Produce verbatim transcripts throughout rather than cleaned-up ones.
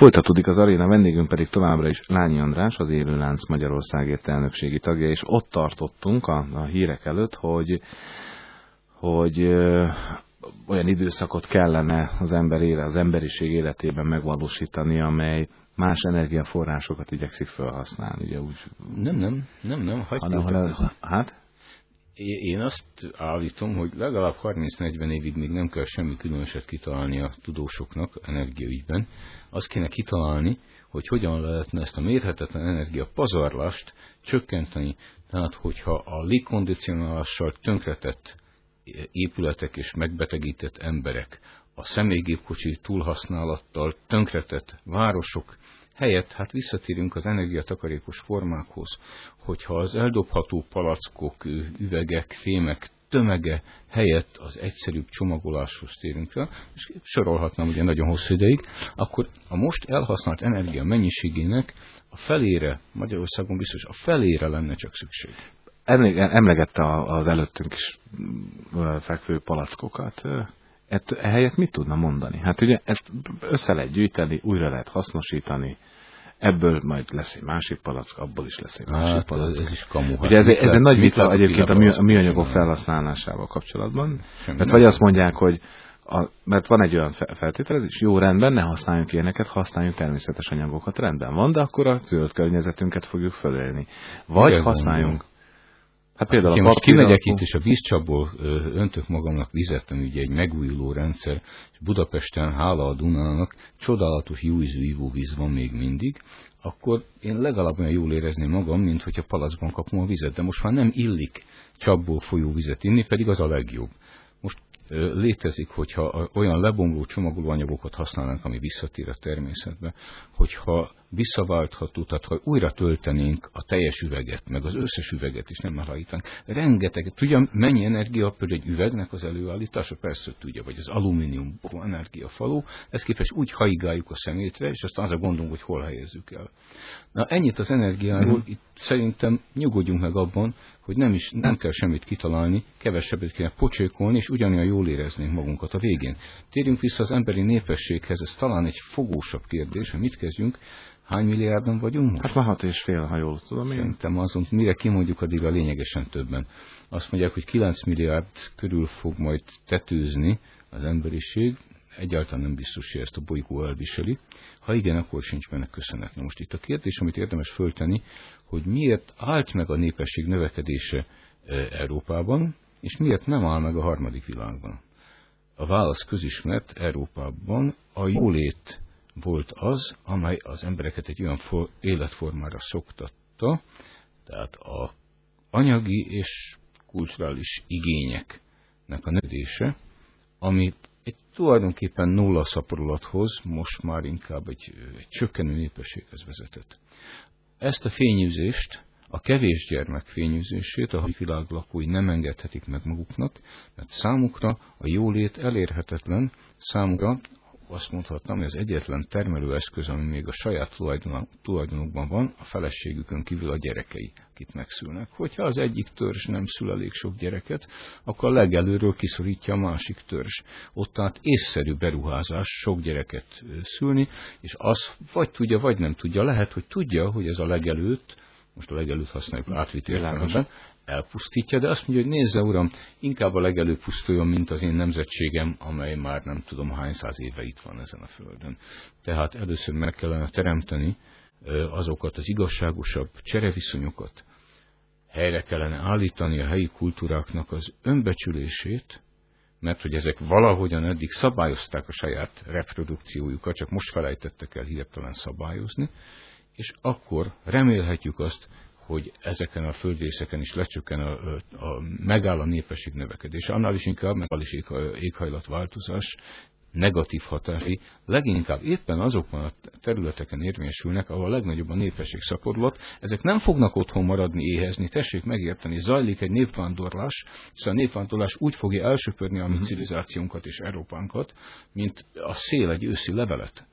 Folytatódik az aréna, vendégünk pedig továbbra is Lányi András, az Élő Lánc Magyarországért elnökségi tagja, és ott tartottunk a, a hírek előtt, hogy, hogy ö, olyan időszakot kellene az ember éle, az emberiség életében megvalósítani, amely más energiaforrásokat igyekszik felhasználni. Ugye úgy, nem, nem, nem, nem, hagyjuk. Hát? Én azt állítom, hogy legalább harminc-negyven évig még nem kell semmi különöset kitalálni a tudósoknak energiaügyben. Azt kéne kitalálni, hogy hogyan lehetne ezt a mérhetetlen energiapazarlást csökkenteni. Tehát, hogyha a légkondicionálással tönkretett épületek és megbetegített emberek, a személygépkocsi túlhasználattal tönkretett városok helyett, hát visszatérünk az energiatakarékos formákhoz, hogyha az eldobható palackok, üvegek, fémek tömege helyett az egyszerűbb csomagoláshoz térünk rá, és sorolhatnám ugye nagyon hosszú ideig, akkor a most elhasznált energia mennyiségének a felére, Magyarországon biztos a felére lenne csak szükség. Emlegette az előttünk is fekvő palackokat. Ehelyett mit tudna mondani? Hát ugye ezt össze lehet gyűjteni, újra lehet hasznosítani, ebből majd lesz egy másik palack, abból is lesz egy másik hát, palack. Ez is kamu. Ugye ez, ez egy nagy vita egyébként a, a műanyagok felhasználásával kapcsolatban. Mert vagy azt mondják, hogy a, mert van egy olyan feltételezés, jó, rendben, ne használjunk ilyeneket, használjunk természetes anyagokat, rendben van, de akkor a zöld környezetünket fogjuk fölélni. Vagy igen, használjunk. Hát például én most kimegyek itt, és a vízcsapból öntök magamnak vizet, ami ugye egy megújuló rendszer, és Budapesten, hála a Dunának, csodálatos jó ízű ivóvíz van még mindig, akkor én legalább olyan jól érezném magam, mint hogyha palackban kapom a vizet, de most már nem illik csapból folyó vizet inni, pedig az a legjobb. Most létezik, hogyha olyan lebomló csomagolóanyagokat használnánk, ami visszatér a természetbe, hogyha visszaváltható, tehát ha újra töltenénk a teljes üveget, meg az összes üveget is nem elhajtanánk. Rengeteg, tudja, mennyi energia például egy üvegnek az előállítása? Persze tudja, vagy az alumínium energiafaló, ezt képes úgy haigáljuk a szemétre, és aztán az a gondunk, hogy hol helyezzük el. Na ennyit az energiáról, mm. itt szerintem nyugodjunk meg abban, hogy nem, is, nem kell semmit kitalálni, kevesebbet kéne pocsékolni, és ugyanilyen jól éreznénk magunkat a végén. Térjünk vissza az emberi népességhez, ez talán egy fogósabb kérdés, hogy mit kezdjünk. Hány milliárdan vagyunk most? Hát már hat és fél, ha jól tudom én. Szerintem azon, mire kimondjuk, addig a lényegesen többen. Azt mondják, hogy kilenc milliárd körül fog majd tetőzni az emberiség. Egyáltalán nem biztos, hogy ezt a bolygó elviseli. Ha igen, akkor sincs benne köszönet. Na most itt a kérdés, amit érdemes föltenni, hogy miért állt meg a népesség növekedése Európában, és miért nem áll meg a harmadik világban. A válasz közismert, Európában a jólét volt az, amely az embereket egy olyan életformára szoktatta, tehát a anyagi és kulturális igényeknek a növekedése, ami egy tulajdonképpen nulla szaporulathoz, most már inkább egy, egy csökkenő népességhez vezetett. Ezt a fényűzést, a kevés gyermek fényűzését a világ lakói nem engedhetik meg maguknak, mert számukra a jólét elérhetetlen, számukra azt mondhatnám, hogy az egyetlen termelőeszköz, ami még a saját tulajdonukban van, a feleségükön kívül a gyerekei, akit megszülnek. Hogyha az egyik törzs nem szül elég sok gyereket, akkor a legelőről kiszorítja a másik törzs. Ott tehát észszerű beruházás sok gyereket szülni, és az vagy tudja, vagy nem tudja. Lehet, hogy tudja, hogy ez a legelőtt, most a legelőtt használjuk átvitt értelemben, elpusztítja, de azt mondja, hogy nézze uram, inkább a legelő pusztuljon, mint az én nemzetségem, amely már nem tudom hány száz éve itt van ezen a földön. Tehát először meg kellene teremteni azokat az igazságosabb csereviszonyokat, helyre kellene állítani a helyi kultúráknak az önbecsülését, mert hogy ezek valahogyan eddig szabályozták a saját reprodukciójukat, csak most felejtettek el hirtelen szabályozni, és akkor remélhetjük azt, hogy ezeken a földrészeken is lecsökken a, a, a megáll a népesség növekedése. Annál is inkább, mert is éghajlatváltozás negatív hatásai leginkább éppen azokban a területeken érvényesülnek, ahol a legnagyobb a népesség szaporulat. Ezek nem fognak otthon maradni, éhezni. Tessék megérteni, zajlik egy népvándorlás, hiszen a népvándorlás úgy fogja elsöpörni a mi civilizációnkat és Európánkat, mint a szél egy őszi levelet.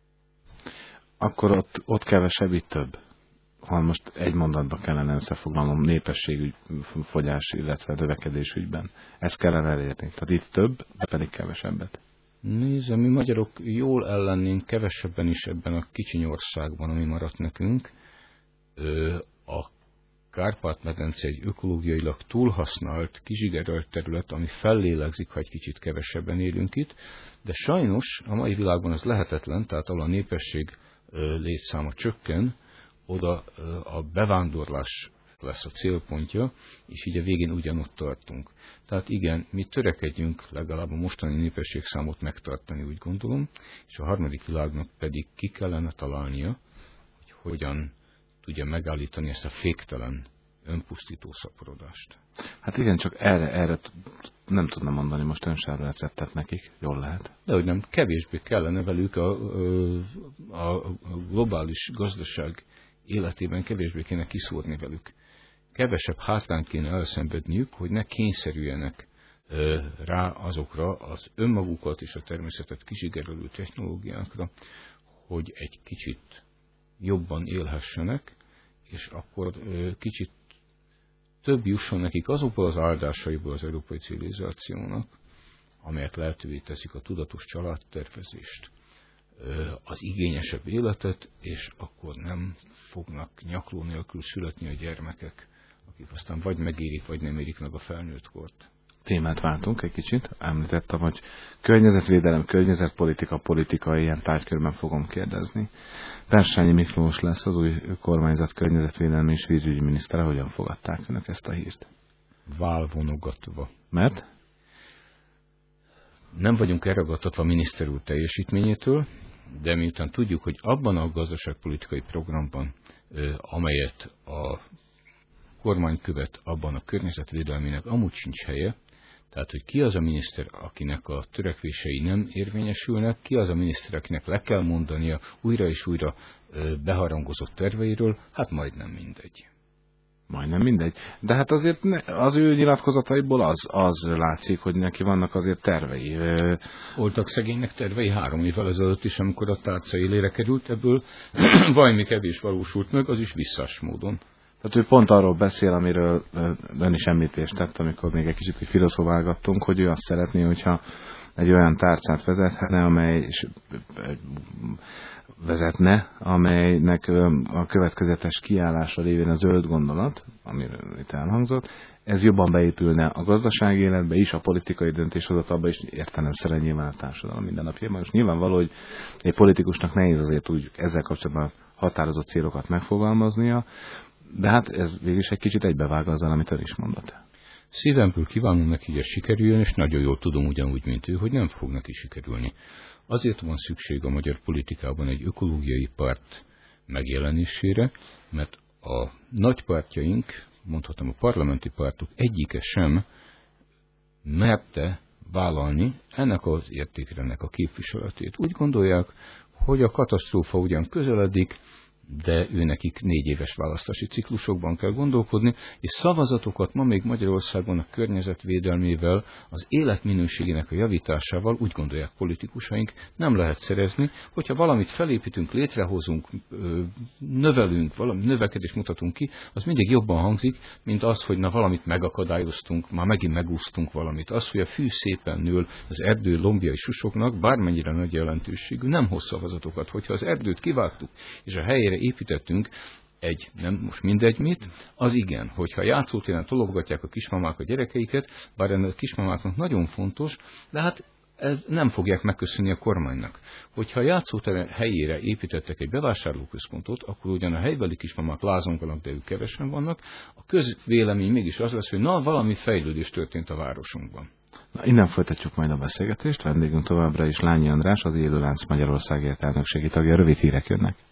Akkor ott, ott kevesebb, itt több. Ha most egy mondatba kellene összefoglalnom népességügy, fogyás, illetve növekedés ügyben, ezt kellene elérni. Tehát itt több, de pedig kevesebbet. Nézd, mi magyarok jól ellennénk kevesebben is ebben a kicsiny országban, ami maradt nekünk. A Kárpát-medence egy ökológiailag túlhasznált, kizsigerelt terület, ami fellélegzik, ha egy kicsit kevesebben élünk itt, de sajnos a mai világban ez lehetetlen, tehát ahol a népesség létszáma csökken, oda a bevándorlás lesz a célpontja, és így a végén ugyanott tartunk. Tehát igen, mi törekedjünk legalább a mostani népességszámot megtartani, úgy gondolom, és a harmadik világnak pedig ki kellene találnia, hogy hogyan tudja megállítani ezt a féktelen, önpusztító szaporodást. Hát igen, csak erre, erre nem tudna mondani most ön sem receptet nekik, jól lehet. De hogy nem, kevésbé kellene velük a, a, a globális gazdaság életében kevésbé kéne kiszúrni velük. Kevesebb hátrányt kéne elszenvedniük, hogy ne kényszerüljenek ö, rá azokra az önmagukat és a természetet kizsigerelő technológiákra, hogy egy kicsit jobban élhessenek, és akkor ö, kicsit több jusson nekik azokból az áldásaiból az európai civilizációnak, amelyek lehetővé teszik a tudatos családtervezést, az igényesebb életet, és akkor nem fognak nyakló nélkül születni a gyermekek, akik aztán vagy megérik, vagy nem érik meg a felnőtt kort. Témát váltunk egy kicsit. Említettem, hogy környezetvédelem, környezetpolitika, politika, ilyen tárgykörben fogom kérdezni. Bersányi Miklós lesz az új kormányzat környezetvédelmi és vízügyi minisztere. Hogyan fogadták önök ezt a hírt? Válvonogatva. Mert? Nem vagyunk elragadtatva a miniszter úr teljesítményétől, de miután tudjuk, hogy abban a gazdaságpolitikai programban, amelyet a kormány követ, abban a környezetvédelmének amúgy sincs helye, tehát, hogy ki az a miniszter, akinek a törekvései nem érvényesülnek, ki az a miniszter, akinek le kell mondania újra és újra beharangozott terveiről, hát majdnem mindegy. Majdnem mindegy. De hát azért ne, az ő nyilatkozataiból az, az látszik, hogy neki vannak azért tervei. Voltak szegénynek tervei három évvel ezelőtt is, amikor a tárca élére került, ebből valami kevés valósult meg, az is visszás módon. Tehát ő pont arról beszél, amiről ön is említést tett, amikor még egy kicsit filozofálgattunk, hogy ő azt szeretné, hogyha egy olyan tárcát vezethetne, amely és vezetne, amelynek a következetes kiállása lévén a zöld gondolat, amiről itt elhangzott, ez jobban beépülne a gazdasági életbe is, a politikai döntéshozatalba is, értelemszerűen nyilván a társadalom mindennapjában. Most nyilvánvaló, hogy egy politikusnak nehéz azért úgy ezzel kapcsolatban határozott célokat megfogalmaznia, de hát ez végül is egy kicsit egybevág azzal, amit ön is mondott. Szívemből kívánom neki, hogy ez sikerüljön, és nagyon jól tudom ugyanúgy, mint ő, hogy nem fog neki sikerülni. Azért van szükség a magyar politikában egy ökológiai párt megjelenésére, mert a nagy pártjaink, mondhatom a parlamenti pártok egyike sem merte vállalni ennek az értékrendnek a képviseletét. Úgy gondolják, hogy a katasztrófa ugyan közeledik, de őnekik négy éves választási ciklusokban kell gondolkodni, és szavazatokat ma még Magyarországon a környezetvédelmével, az életminőségének a javításával úgy gondolják politikusaink, nem lehet szerezni, hogyha valamit felépítünk, létrehozunk, növelünk, valami növekedést mutatunk ki, az mindig jobban hangzik, mint az, hogy na valamit megakadályoztunk, már megint megúsztunk valamit. Az, hogy a fű szépen nől, az erdő lombjai susognak, bármennyire nagy jelentőségű, nem hoz szavazatokat. Hogyha az erdőt kivágtuk, és a helyére építettünk egy, nem most mindegy mit, az igen, hogyha játszótéren tologatják a kismamák a gyerekeiket, bár ennek a kismamáknak nagyon fontos, de hát nem fogják megköszönni a kormánynak. Hogyha a játszótéren helyére építettek egy bevásárlóközpontot, akkor ugyan a helybeli kismamák lázonganak, de ők kevesen vannak, a közvélemény mégis az lesz, hogy na, valami fejlődés történt a városunkban. Na, innen folytatjuk majd a beszélgetést, vendégünk továbbra is Lányi András, az Élőlánc Magyarországért elnökségi tagja. Rövid hírek jönnek.